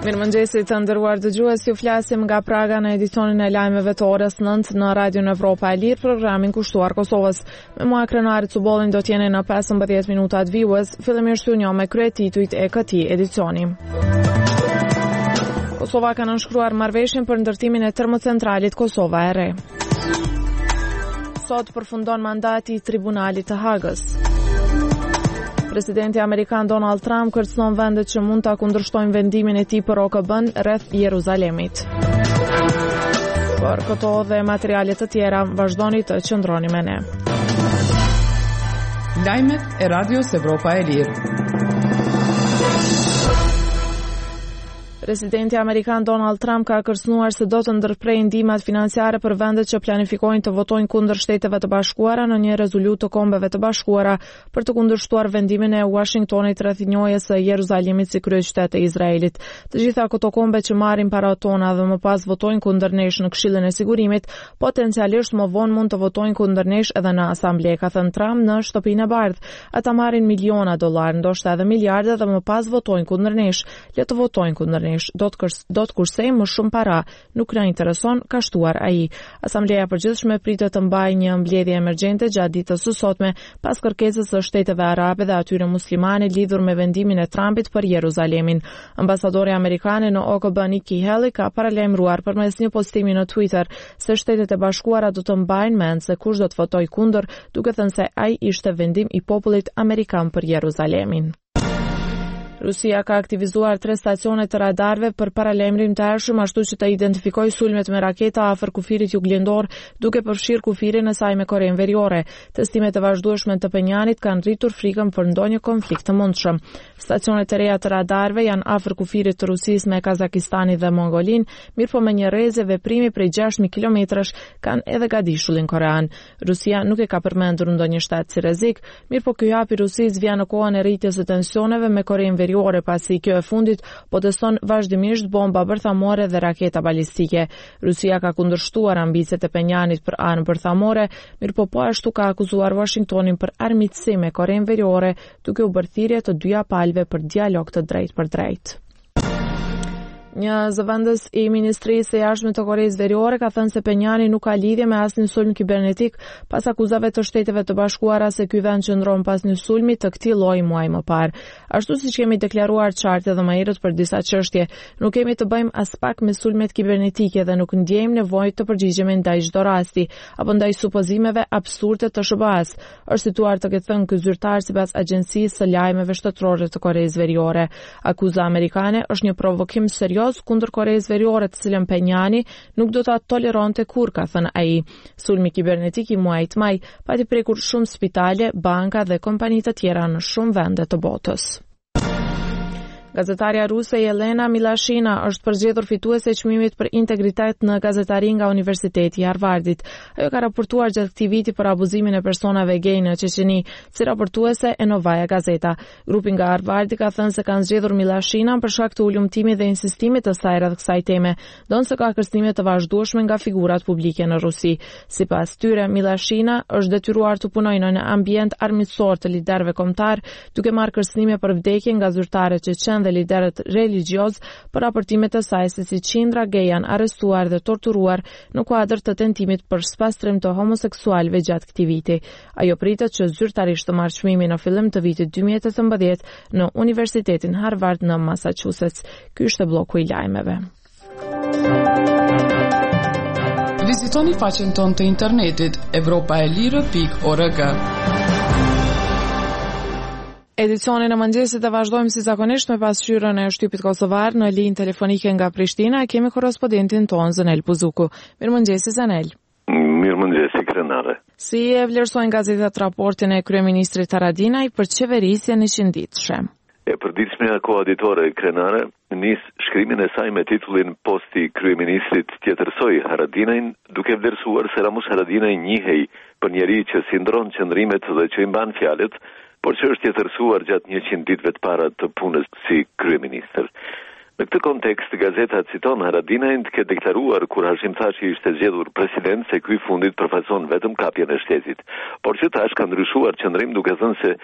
Mirëmëngjesit të nderuar dëgjues, ju flasim nga Praga në edicionin e lajmeve të orës 9 në Radion Evropa e Lirë, programin kushtuar Kosovës. Me mua krenarit Cubollin do t'jeni në 15 minutat vijues, fillimisht ju njoh me kryetitujt e këtij edicioni. Kosova ka nënshkruar marrëveshjen për ndërtimin e termocentralit Kosova e Re. Sot përfundon mandati i Tribunalit të Hagës. Presidenti Amerikan Donald Trump kërcënon vendet që mund ta kundërshtojnë vendimin e tij për OKB-n rreth Jeruzalemit. Për këto dhe materiale të tjera, vazhdoni të qëndroni me ne. Lajmet e Radios Evropa e Lirë. Presidenti Amerikan Donald Trump ka kërcënuar se do të ndërprejë ndihmat financiare për vendet që planifikojnë të votojnë kundër Shteteve të Bashkuara në një rezolutë të Kombeve të Bashkuara për të kundërshtuar vendimin e Washingtonit rreth njohjes së Jeruzalemit si kryeqytet e Izraelit. Të gjitha këto kombe që marrin para tona dhe më pas votojnë kundër nesh në Këshillin e Sigurimit, potencialisht më vonë mund të votojnë kundër nesh edhe në Asamble, ka thënë Trump në Shtëpinë e Bardhë. Ata marrin miliona dollar, ndoshta edhe miliarde dhe më pas votojnë kundër nesh. Le të votojnë kundër nesh. Do të kursejmë më shumë para, nuk na intereson, ka shtuar ai. Asambleja e Përgjithshme pritet të mbajë një mbledhje emergjente gjatë ditës së sotme pas kërkesës së Shteteve Arabe dhe atyre muslimane lidhur me vendimin e Trumpit për Jeruzalemin. Ambasadori amerikan në OKB Nikki Haley ka paralajmëruar përmes një postimi në Twitter se Shtetet e Bashkuara do të mbajnë mend se kush do të votojë kundër, duke thënë se ai ishte vendim i popullit amerikan për Jeruzalemin. Rusia ka aktivizuar 3 stacione të radarëve për paralajmërim të hershëm, ashtu që të identifikojë sulmet me raketa afër kufirit juglindor, duke përfshirë kufirin e saj me Korenë Veriore. Testimet e vazhdueshme të Penjanit kanë rritur frikën për ndonjë konflikt të mundshëm. Stacionet e reja të radarëve janë afër kufirit të Rusisë me Kazakistanin dhe Mongolinë, mirëpo me një rrezë veprimi prej 6000 kilometrash kanë edhe gadishullin korean. Rusia nuk e ka përmendur ndonjë shtet si rrezik, mirëpo ky hap i Rusisë vjen në kohën e rritjes së tensioneve me Korenë pasi kjo e fundit po teston vazhdimisht bomba bërthamore dhe raketa balistike. Rusia ka kundërshtuar ambicet e Penjanit për armë bërthamore, mirëpo po ashtu ka akuzuar Washingtonin për armiqësi me Korenë Veriore, duke u bërë thirrje të dyja palëve për dialog të drejtë për drejtë. Një zëvendës i Ministrisë së Jashtme të Koreisë Veriore ka thënë se Penjani nuk ka lidhje me asnjë sulm kibernetik pas akuzave të Shteteve të Bashkuara se ky vend qëndron pas një sulmi të këtij lloji muaj më parë. Ashtu siç kemi deklaruar qartë edhe më herët për disa çështje, nuk kemi të bëjmë as pak me sulmet kibernetike dhe nuk ndjejmë nevojë të përgjigjemi ndaj çdo rasti apo ndaj supozimeve absurde të SBA-s, është situar të ketë thënë ky zyrtar sipas Agjencisë së Lajmeve Shtetërore të Koreisë Veriore. Akuza amerikane është një provokim serioz kundër Koreisë Veriore, të cilën Penjani nuk do ta toleronte kurrë, ka thënë ai. Sulmi kibernetik i muajit maj pati prekur shumë spitale, banka dhe kompani të tjera në shumë vende të botës. Gazetarja ruse Jelena Milashina është përzgjedhur fituese e çmimit për integritet në gazetari nga Universiteti i Harvardit. Ajo ka raportuar gjatë këtij viti për abuzimin e personave gay në Çeçeni, si raportuese e Novaja Gazeta. Grupi nga Harvardi ka thënë se kanë zgjedhur Milashinan për shkak të ulëmtimit dhe insistimit të saj rreth kësaj teme, donse ka kërcënime të vazhdueshme nga figurat publike në Rusi. Sipas tyre, Milashina është detyruar të punojë në një ambient armiqësor të liderëve kombëtar, duke marrë kërcënime për vdekje nga zyrtarët çeçen dhe liderët religjioz për raportimet e saj se si qindra gay janë arrestuar dhe torturuar në kuadër të tentimit për spastrim të homoseksualëve gjatë këtij viti. Ajo pritet që zyrtarisht të marrë çmimin në fillim të vitit 2018 në Universitetin Harvard në Massachusetts. Ky është bloku i lajmeve. Vizitoni faqen tonë të internetit europaelire.org. Edicionin e mëngjesit e vazhdojmë si zakonisht me pasqyrën e shtypit kosovar në linjë telefonike nga Prishtina. Kemi korrespondentin tonë Zenel Buzuku. Mirëmëngjes Zenel. Mirëmëngjes Krenare. Si e vlerësojnë gazetat raportin e kryeministrit Haradinaj për qeverisjen e qinditshme? E përditshmja koaditore Krenare nis shkrimin e saj me titullin Posti kryeministrit tjetërsoi Haradinajn, duke vlerësuar se Ramush Haradinaj njihej për njeri që si ndron qëndrimet dhe që i mban fjalët, por që është tjetërsuar gjatë 100 ditëve të para të punës si kryeministër. Në këtë kontekst, gazeta citon Haradinajn të ketë deklaruar kur Hashim Thaçi ishte zgjedhur president se ky fundit përfaqëson vetëm kapjen e shtetit, por që tash ka ndryshuar qëndrim duke thënë se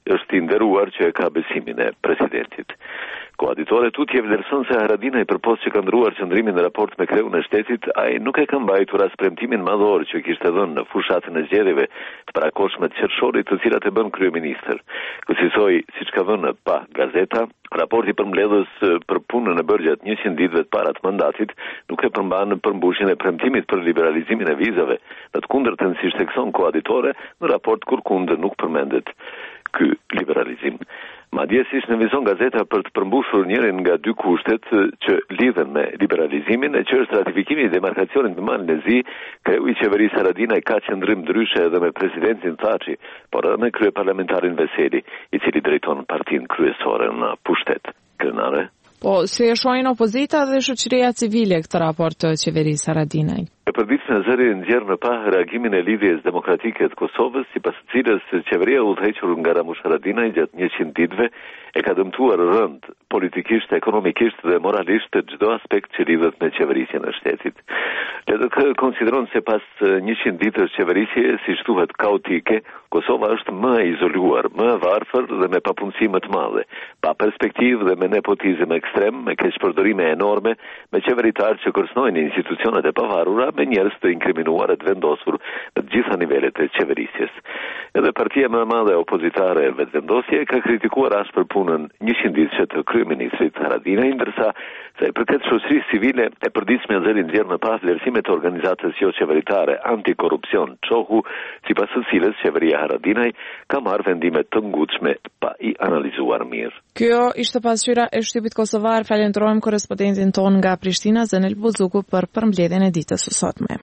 është i nderuar që e ka besimin e presidentit. Koaditore tutje vlerëson se Haradinaj përpos që ka ndruar qëndrimin në raport me kreun e shtetit, ai nuk e ka mbajtur as premtimin madhor që kishte dhënë në fushatën e zgjedhjeve të parakoshme të qershorit, të cilat e bën kryeministër. Kësaj, siç ka dhënë pa gazeta, raporti përmbledhës për punën e bërë gjatë 100 ditëve të para të mandatit nuk e përmban përmbushjen e premtimit për liberalizimin e vizave. Në të kundërtën, siç thekson Koaditore, në raport kurkund nuk përmendet ky liberalizim. Madje si në vizon gazeta për të përmbushur njërin nga dy kushtet që lidhen me liberalizimin, e që është ratifikimi i demarkacionit në malin e zi, kreu i qeverisë Haradinaj ka qëndrim ndryshe edhe me presidentin Thaçi, por edhe me kryeparlamentarin Veseli, i cili drejton partinë kryesore në pushtet. Krenare? Po, si e shohin opozita dhe shoqëria civile këtë raport të qeverisë Haradinaj? E përditshme zëri nxjerr në pa reagimin e lidhjes demokratike të Kosovës, sipas së cilës qeveria e udhëhequr nga Ramush Haradinaj gjatë 100 ditëve e ka dëmtuar rënd politikisht, ekonomikisht dhe moralisht çdo aspekt që lidhet me qeverisjen e shtetit. LDK konsideron se pas 100 ditësh qeverisje, siç thuhet kaotike, Kosova është më e izoluar, më e varfër dhe me papunësi më të madhe, pa perspektivë dhe me nepotizëm ekstrem, me keqpërdorime enorme, me qeveritarë që kërcënojnë institucionet e pavarura, me njerëz të inkriminuar e të vendosur në të gjitha nivelet e qeverisjes. Edhe partia më e madhe opozitare e vetvendosje ka kritikuar ashpër punën 100 ditëshe të kryeministrit Haradinaj, ndërsa sa i përket shoqërisë civile, e përditshme zëri nxjerr në pas vlerësimet e organizatës jo qeveritare antikorrupsion Çohu, sipas së cilës qeveria Haradinaj ka marrë vendime të ngutshme pa i analizuar mirë. Kjo ishte pasqyra e shtypit kosovar. Falenderojmë korrespondentin ton nga Prishtina, Zenel Buzuku, për përmbledhjen e ditës së sotme.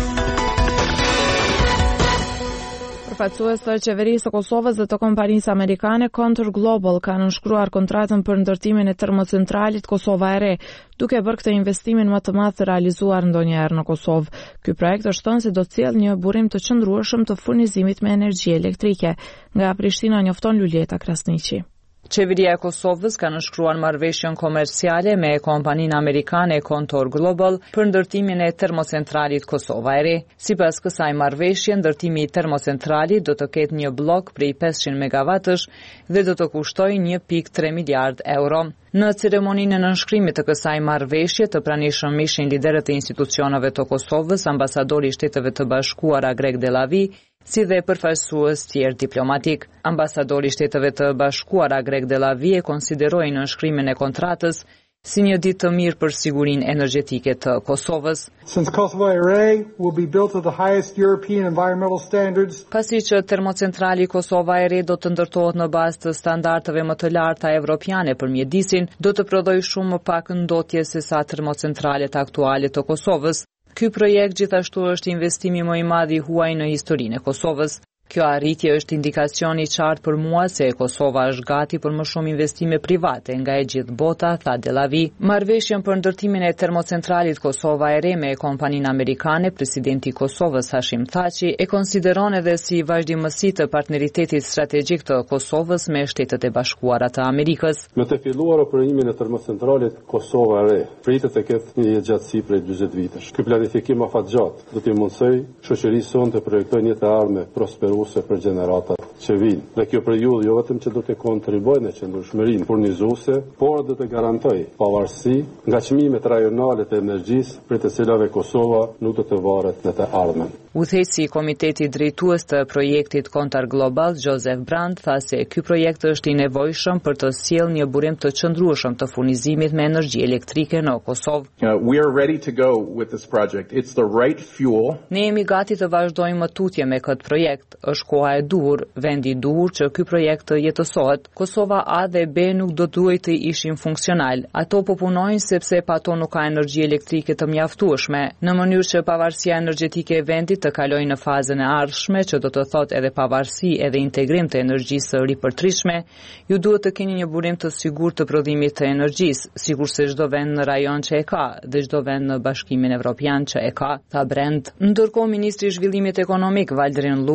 Përfaqësues të qeverisë së Kosovës dhe të kompanisë amerikane Contour Global kanë nënshkruar kontratën për ndërtimin e termocentralit Kosova e Re, duke bërë këtë investimin më të madh të realizuar ndonjëherë në Kosovë. Ky projekt është thënë se do të sjellë një burim të qëndrueshëm të furnizimit me energji elektrike. Nga Prishtina njofton Luljeta Krasniqi. Qeveria e Kosovës ka nënshkruar marrëveshjen komerciale me kompaninë amerikane Contour Global për ndërtimin e termocentralit Kosova e Re. Sipas kësaj marrëveshje, ndërtimi i termocentralit do të ketë një blok prej 500 megawattësh dhe do të kushtojë 1.3 miliard euro. Në ceremoninë e nënshkrimit të kësaj marrëveshje të pranishëm ishin liderët e institucioneve të Kosovës, ambasadori i Shteteve të Bashkuara Greg Delavi, si dhe përfaqësues tjerë diplomatik. Ambasadori i Shteteve të Bashkuara Greg Delavi e konsideroi nënshkrimin e kontratës si një ditë të mirë për sigurinë energjetike të Kosovës. Since Kosovo e Re will be built to the highest European environmental standards. Pasi që termocentrali Kosova e Re do të ndërtohet në bazë të standardeve më të larta evropiane për mjedisin, do të prodhojë shumë më pak ndotje se sa termocentralet aktuale të Kosovës. Ky projekt gjithashtu është investimi më i madh i huaj në historinë e Kosovës. Kjo arritje është indikacion i qartë për mua se Kosova është gati për më shumë investime private nga e gjithë bota, tha Delavi. Marrëveshjen për ndërtimin e termocentralit Kosova e Re me kompaninë amerikane, presidenti i Kosovës Hashim Thaçi e konsideron edhe si vazhdimësi të partneritetit strategjik të Kosovës me Shtetet e Bashkuara të Amerikës. Me të filluar operatimin e termocentralit Kosova e Re, pritet të ketë një jetëgjatësi prej 40 vitesh. Ky planifikim afatgjatë do t'i mundsoj shoqërisë sonë të projektojë një të ardhme prosperuese për gjeneratat që vinë. Dhe kjo periudhë jo vetëm që do të kontribuojë në qëndrueshmërinë furnizuese, por do të garantojë pavarësi nga çmimet rajonale të energjisë, për të cilave Kosova nuk do të varet në të ardhmen. Udhëheqësi i Komitetit Drejtues të projektit Contour Global, Joseph Brand, tha se ky projekt është i nevojshëm për të sjellë një burim të qëndrueshëm të furnizimit me energji elektrike në Kosovë. We are ready to go with this project. It's the right fuel. Ne jemi gati të vazhdojmë tutje me këtë projekt. Është koha e duhur, vendi i duhur që ky projekt të jetësohet. Kosova A dhe B nuk do duhet të ishin funksional. Ato po punojnë sepse pa to nuk ka energji elektrike të mjaftueshme, në mënyrë që pavarësia energjetike e vendit të kalojë në fazën e ardhshme, që do të thotë edhe pavarësi edhe integrim të energjisë së ripërtritshme. Ju duhet të keni një burim të sigurt të prodhimit të energjisë, sikurse çdo vend në rajon që e ka dhe çdo vend në Bashkimin Evropian që e ka, tha Brand. Ndërkohë, ministri i Zhvillimit Ekonomik Valdrin Luka në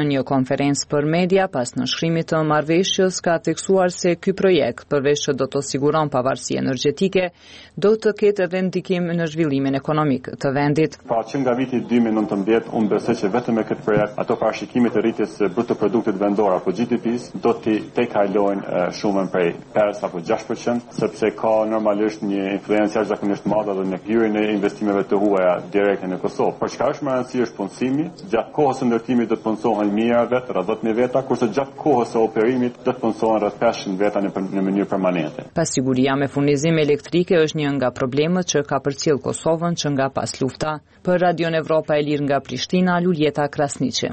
një konferencë për media pas nënshkrimit të marrëveshjes ka theksuar se ky projekt, përveç që do të siguron pavarësi energjetike, do të ketë edhe ndikim në zhvillimin ekonomik të vendit. Pra që nga viti 2019, unë besoj që vetëm me këtë projekt ato parashikimit të rritjes së bruto produktit vendor apo GDP-s do të kalojnë shumën prej 5 apo 6%, sepse ka normalisht një influencë jashtëzakonisht madhe dhe në hyrjen e investimeve të huaja direkte në Kosovë. Por çka është më rëndësishme është punësimi. Gjatë kohës së ndërtimit do të punësohen mijëra vet, rreth 10.000 veta, kurse gjatë kohës së operimit do të punësohen rreth 500 veta në mënyrë permanente. Pasiguria me furnizim elektrike është një nga problemet që ka përcjell Kosovën që nga pas lufta. Për Radio Evropa e Lirë nga Prishtina, Luljeta Krasniqi.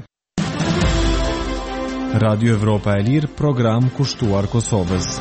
Radio Evropa e Lirë, program kushtuar Kosovës.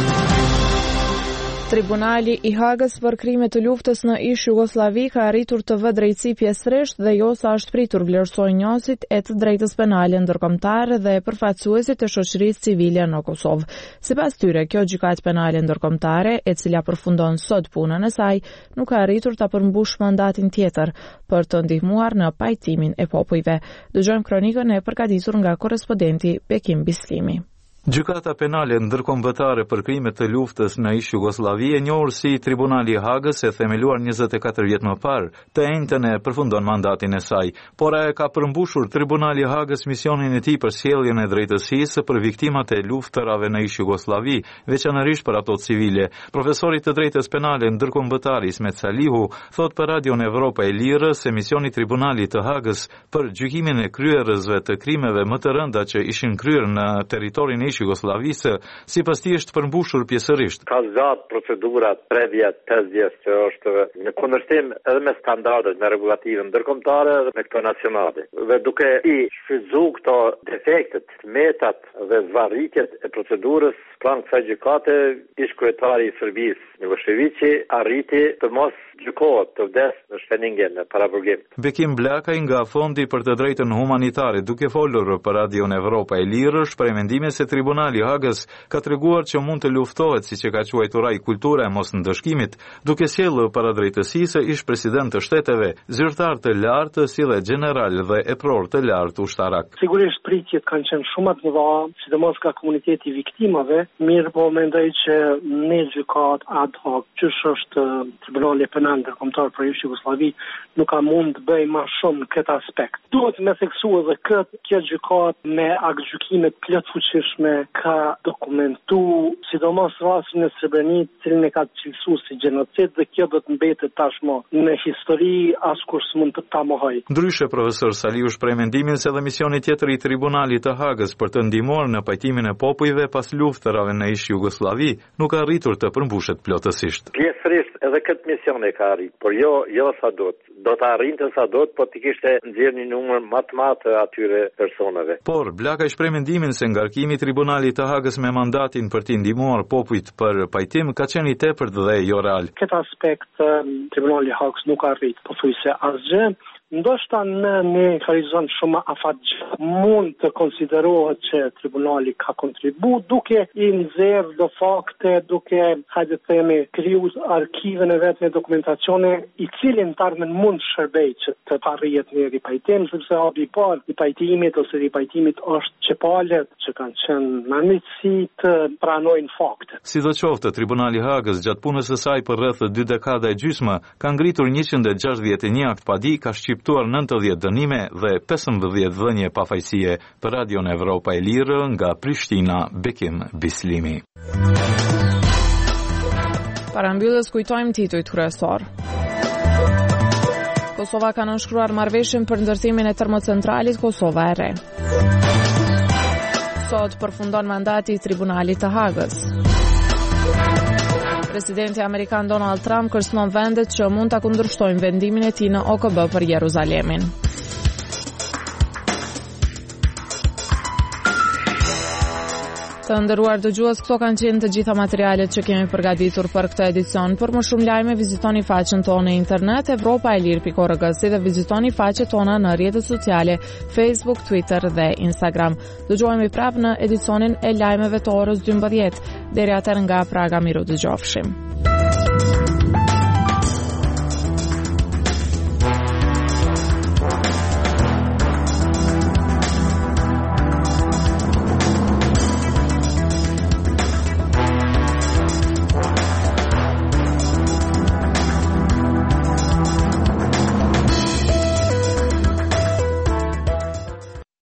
Tribunali i Hagës për krimet të luftës në ish Jugosllavi ka arritur të vë drejtësi pjesërisht dhe jo sa është pritur, vlerësoi njësit e të drejtës penale ndërkombëtare dhe përfaqësuesit të shoqërisë civile në Kosovë. Sipas tyre, kjo gjykatë penale ndërkombëtare, e cila përfundon sot punën e saj, nuk ka arritur ta përmbush mandatin tjetër për të ndihmuar në pajtimin e popujve. Dëgjojmë kronikën e përgatitur nga korrespondenti Bekim Bislimi. Gjykata penale ndërkombëtare për krimet të luftës në ish Jugosllavi, e njohur si Tribunali i Hagës, e themeluar 24 vjet më parë, të njëjtën e përfundon mandatin e saj, por e ka përmbushur Tribunali i Hagës misionin e tij për sjelljen e drejtësisë për viktimat e luftërave në ish Jugosllavi, veçanërisht për ato civile. Profesori të drejtës penale ndërkombëtare Ismet Salihu thot për Radio Evropa e Lirë se misioni i Tribunalit të Hagës për gjykimin e kryerësve të krimeve më të rënda që ishin kryer në territorin Jugosllavisë, sipas tij është përmbushur pjesërisht. Ka zgjat procedurat previa 5 vjet që është në kundërshtim edhe me standardet, me rregullative ndërkombëtare dhe me këto nacionale. Dhe duke i shfrytzuar këto defektet, metat dhe zvarritjet e procedurës pranë kësaj gjykate, ish kryetari i Serbisë Miloševići arriti të mos gjykohet, të vdes në Shëningën në paraburgim. Bekim Blakaj nga Fondi për të drejtën humanitare, duke folur për Radio Evropa e Lirë, shpreh mendimin se Tribunali i Hagës ka treguar që mund të luftohet, siç e ka quajtur ai, kultura e mosndëshkimit, duke sjellë para drejtësisë ish president të shteteve, zyrtar të lartë si dhe general dhe epror të lartë ushtarak. Sigurisht pritjet kanë qenë shumë të mëdha, sidomos ka komuniteti i viktimave, mirë po mendoj që në gjykat ad hoc, që është Tribunali penal ndërkombëtar për ish Jugosllavi, nuk ka mund të bëj më shumë në këtë aspekt. Duhet me theksuar edhe kjo gjykat me aktgjykime plot fuqishme ka dokumentu, sidomos rastin e Srebrenicës, cilin e ka cilësuar si gjenocid, dhe kjo do të mbetet tashmë në histori, askush s'mund të ta mohoj. Ndryshe, profesor Saliu shpreh mendimin se edhe misioni tjetër i Tribunalit të Hagës për të ndihmuar në pajtimin e popujve pas luftërave në ish Jugosllavi nuk ka arritur të përmbushet plotësisht. Pjesërisht edhe këtë mision e ka arrit, por jo sa do të arrinte sa do të, po të kishte nxjerrë një numër më të madh të atyre personave. Por Blaka shpreh mendimin se ngarkimi i Tribunalit të Hagës me mandatin për të ndihmuar popujt për pajtim ka qenë i tepërt dhe jo real. Këtë aspekt Tribunali i Hagës nuk arrit pothuajse asgjë. Ndoshta në një horizont shumë afatgjat mund të konsiderohet që tribunali ka kontribuar duke i nxjerrë do fakte, duke hajde të themi krijuar arkiven e vet me dokumentacione i cilin tarmen mund shërbej që të arrihet një ripajtim, sepse hapi i parë i pajtimit ose ripajtimit është që palët që kanë qenë në nënitësi të pranojnë fakte. Sidoqoftë, Tribunali i Hagës gjatë punës së saj për rreth 2 dekada e gjysmë ka ngritur 161 akt padi, ka shqiptuar 90 dënime dhe 15 dhënie pafajësie. Për Radio Evropa e Lirë nga Prishtina, Bekim Bislimi. Para mbylljes kujtojmë titujt kryesor. Kosova ka nënshkruar marrëveshjen për ndërtimin e termocentralit Kosova e Re. Sot përfundon mandati i Tribunalit të Hagës. Presidenti amerikan Donald Trump kërcënon vendet që mund ta kundërshtojnë vendimin e tij në OKB për Jeruzalemin. Të nderuar dëgjues, këto kanë qenë të gjitha materialet që kemi përgatitur për këtë edicion. Për më shumë lajme, vizitoni faqen tonë në internet evropaelir.org, si dhe vizitoni faqet tona në rrjetet sociale Facebook, Twitter dhe Instagram. Dëgjohemi prapë në edicionin e lajmeve të orës 12. Deri atëherë nga Praga, miru dëgjofshim.